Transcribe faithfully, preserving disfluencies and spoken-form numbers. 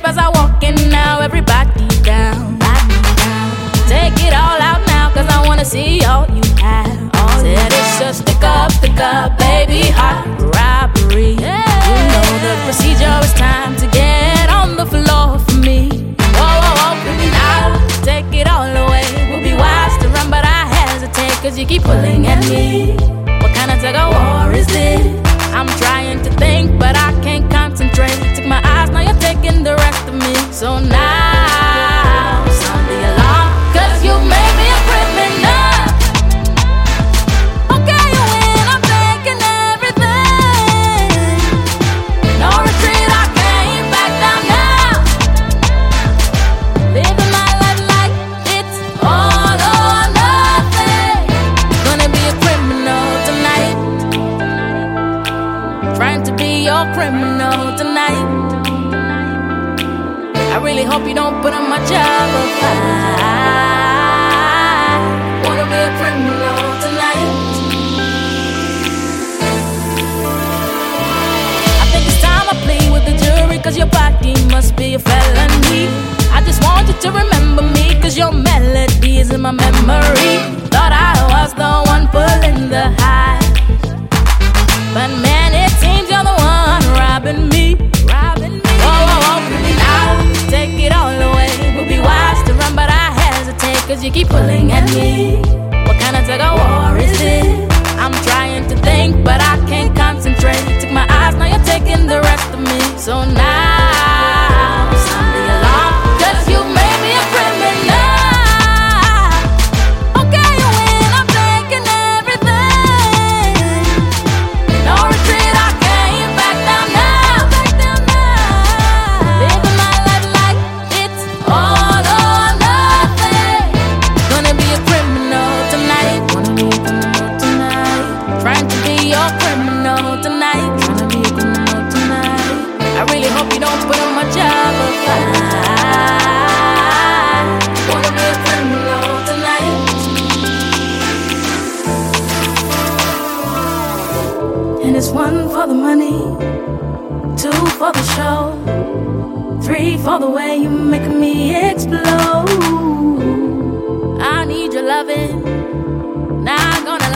as I walk in now, everybody down. Take it all out now, cause I wanna see all you have. Said it's a stick up, stick up, baby, hot robbery. You know the procedure, it's time to get on the floor for me. Whoa, whoa, whoa, baby, now take it all away. Would be wise to run, but I hesitate, cause you keep pulling at me. What kind of tug of war is this? I'm trying to think, but I can't concentrate. Took my eyes, now you're taking the rest of me. So now, sound the alarm, cause you made me a criminal. Okay, you win, I'm taking everything. No retreat, I can't back down now. Living my life like it's all or nothing. Gonna be a criminal tonight. Trying to be your criminal tonight. I really hope you don't put on my job of I wanna be a criminal tonight. I think it's time I play with the jury, cause your body must be a felony. I just want you to remember me, cause your melody is in my memory. Thought I was the one pulling the high, but man, it seems you're the one robbing me. Robbing me. Whoa, whoa, whoa, now take it all away. Would be wise to run, but I hesitate, cause you keep pulling at me. What kind of tug of war is this? I'm trying to think, but I can't concentrate. Took my eyes, now you're taking the rest of me. So now, sound the alarm, cause you made me a criminal. Okay, you win, I'm taking everything. No retreat, I can't back down now. Back down now. Living my life like it's all or nothing. Gonna be a criminal tonight. Wanna be a criminal tonight. Trying to be your criminal tonight. Trying to be a criminal tonight. I really hope you don't put on my job of I wanna be a criminal tonight. And it's one for the money, two for the show, three for the way you make me explode. I need your loving, now I'm gonna